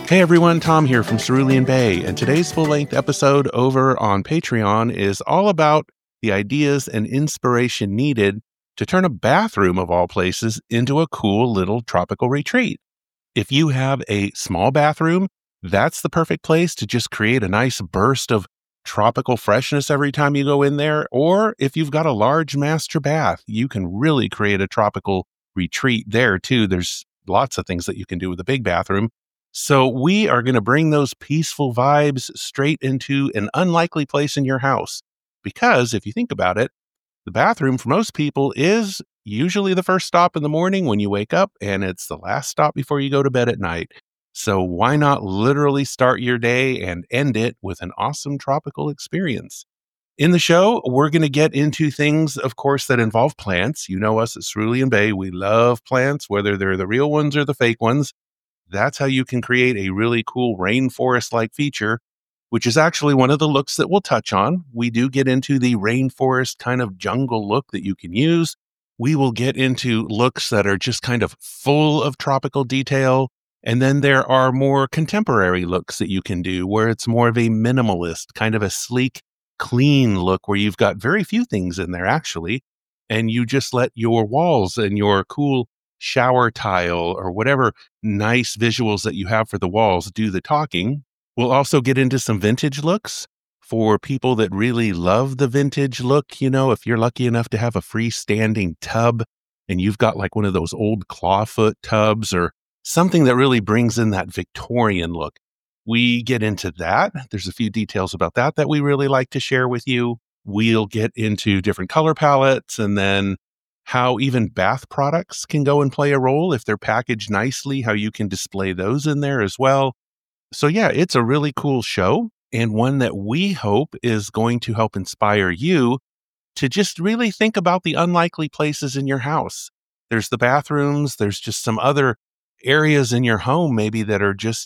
Hey everyone, Tom here from Cerulean Bay, and today's full-length episode over on Patreon is all about the ideas and inspiration needed to turn a bathroom of all places into a cool little tropical retreat. If you have a small bathroom, that's the perfect place to just create a nice burst of tropical freshness every time you go in there. Or if you've got a large master bath, you can really create a tropical retreat there too. There's lots of things that you can do with a big bathroom. So we are going to bring those peaceful vibes straight into an unlikely place in your house. Because if you think about it, the bathroom for most people is usually the first stop in the morning when you wake up, and it's the last stop before you go to bed at night. So why not literally start your day and end it with an awesome tropical experience? In the show, we're going to get into things, of course, that involve plants. You know us at Cerulean Bay. We love plants, whether they're the real ones or the fake ones. That's how you can create a really cool rainforest-like feature, which is actually one of the looks that we'll touch on. We do get into the rainforest kind of jungle look that you can use. We will get into looks that are just kind of full of tropical detail. And then there are more contemporary looks that you can do where it's more of a minimalist, kind of a sleek, clean look where you've got very few things in there actually. And you just let your walls and your cool shower tile or whatever nice visuals that you have for the walls do the talking. We'll also get into some vintage looks for people that really love the vintage look. You know, if you're lucky enough to have a freestanding tub and you've got like one of those old clawfoot tubs or something that really brings in that Victorian look. We get into that. There's a few details about that we really like to share with you. We'll get into different color palettes and then how even bath products can go and play a role if they're packaged nicely, how you can display those in there as well. So yeah, it's a really cool show and one that we hope is going to help inspire you to just really think about the unlikely places in your house. There's the bathrooms, there's just some other areas in your home maybe that are just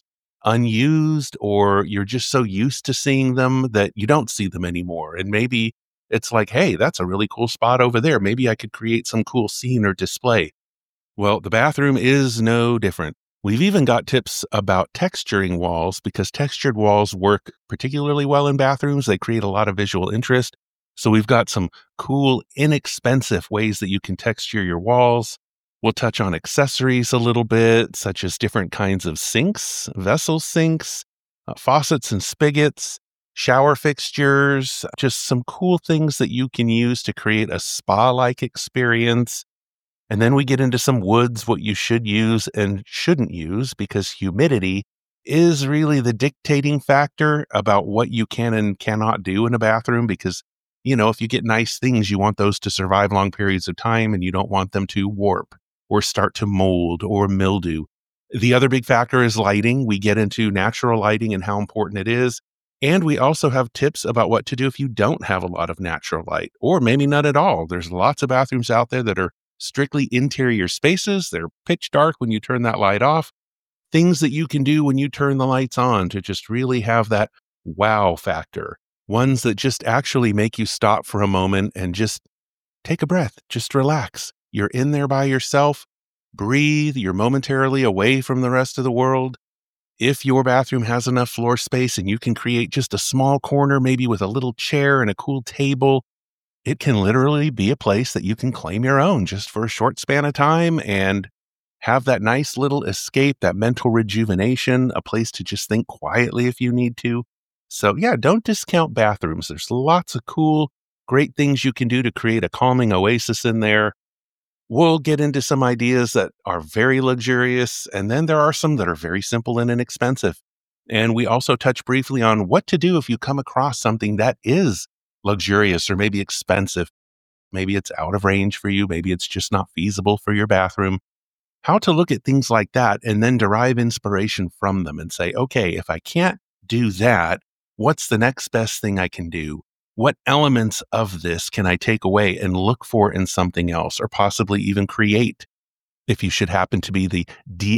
unused or you're just so used to seeing them that you don't see them anymore. And maybe it's like, hey, that's a really cool spot over there. Maybe I could create some cool scene or display. Well, the bathroom is no different. We've even got tips about texturing walls because textured walls work particularly well in bathrooms. They create a lot of visual interest. So we've got some cool, inexpensive ways that you can texture your walls. We'll touch on accessories a little bit, such as different kinds of sinks, vessel sinks, faucets and spigots, shower fixtures, just some cool things that you can use to create a spa-like experience. And then we get into some woods, what you should use and shouldn't use, because humidity is really the dictating factor about what you can and cannot do in a bathroom. Because, you know, if you get nice things, you want those to survive long periods of time and you don't want them to warp or start to mold or mildew. The other big factor is lighting. We get into natural lighting and how important it is. And we also have tips about what to do if you don't have a lot of natural light, or maybe none at all. There's lots of bathrooms out there that are strictly interior spaces. They're pitch dark when you turn that light off. Things that you can do when you turn the lights on to just really have that wow factor. Ones that just actually make you stop for a moment and just take a breath, just relax. You're in there by yourself. Breathe. You're momentarily away from the rest of the world. If your bathroom has enough floor space and you can create just a small corner, maybe with a little chair and a cool table, it can literally be a place that you can claim your own just for a short span of time and have that nice little escape, that mental rejuvenation, a place to just think quietly if you need to. So yeah, don't discount bathrooms. There's lots of cool, great things you can do to create a calming oasis in there. We'll get into some ideas that are very luxurious, and then there are some that are very simple and inexpensive. And we also touch briefly on what to do if you come across something that is luxurious or maybe expensive. Maybe it's out of range for you. Maybe it's just not feasible for your bathroom. How to look at things like that and then derive inspiration from them and say, okay, if I can't do that, what's the next best thing I can do? What elements of this can I take away and look for in something else, or possibly even create? If you should happen to be the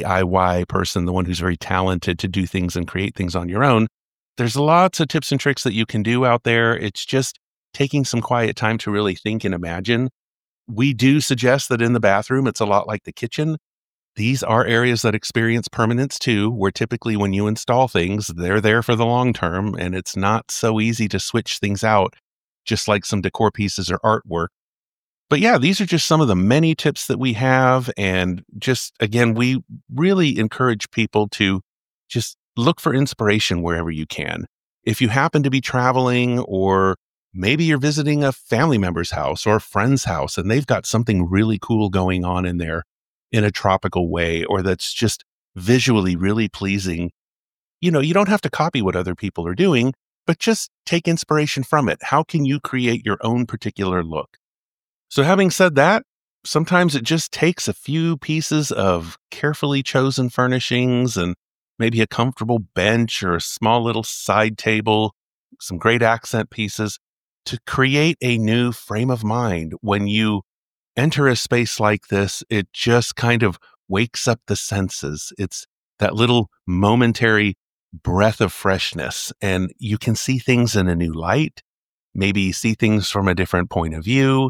DIY person, the one who's very talented to do things and create things on your own, there's lots of tips and tricks that you can do out there. It's just taking some quiet time to really think and imagine. We do suggest that in the bathroom, it's a lot like the kitchen. These are areas that experience permanence too, where typically when you install things, they're there for the long term, and it's not so easy to switch things out, just like some decor pieces or artwork. But yeah, these are just some of the many tips that we have. And just again, we really encourage people to just look for inspiration wherever you can. If you happen to be traveling, or maybe you're visiting a family member's house or a friend's house, and they've got something really cool going on in there in a tropical way, or that's just visually really pleasing, you don't have to copy what other people are doing, but just take inspiration from it. How can you create your own particular look? So, having said that, sometimes it just takes a few pieces of carefully chosen furnishings and maybe a comfortable bench or a small little side table, some great accent pieces to create a new frame of mind. When you enter a space like this, it just kind of wakes up the senses. It's that little momentary breath of freshness, and you can see things in a new light, maybe see things from a different point of view.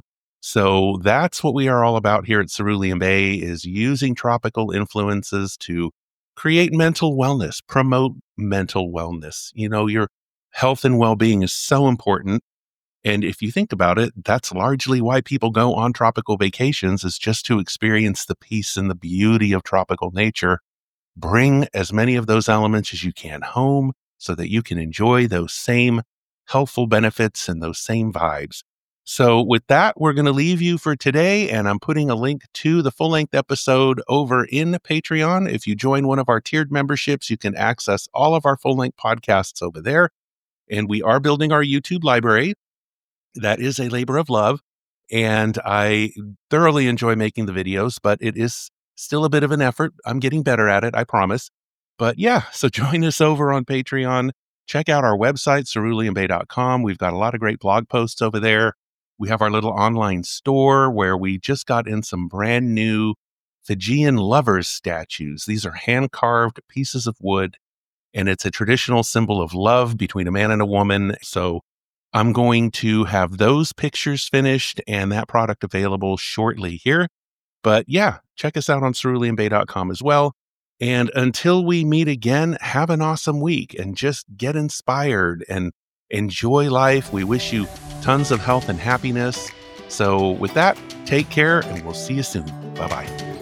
So that's what we are all about here at Cerulean Bay, is using tropical influences to create mental wellness, promote mental wellness. Your health and well-being is so important. And if you think about it, that's largely why people go on tropical vacations, is just to experience the peace and the beauty of tropical nature. Bring as many of those elements as you can home so that you can enjoy those same healthful benefits and those same vibes. So with that, we're going to leave you for today, and I'm putting a link to the full-length episode over in Patreon. If you join one of our tiered memberships, you can access all of our full-length podcasts over there. And we are building our YouTube library. That is a labor of love, and I thoroughly enjoy making the videos, but it is still a bit of an effort. I'm getting better at it, I promise. But yeah, so join us over on Patreon. Check out our website, ceruleanbay.com. We've got a lot of great blog posts over there. We have our little online store where we just got in some brand new Fijian lovers statues. These are hand-carved pieces of wood, and it's a traditional symbol of love between a man and a woman. So I'm going to have those pictures finished and that product available shortly here. But yeah, check us out on ceruleanbay.com as well. And until we meet again, have an awesome week and just get inspired and enjoy life. We wish you tons of health and happiness. So with that, take care, and we'll see you soon. Bye-bye.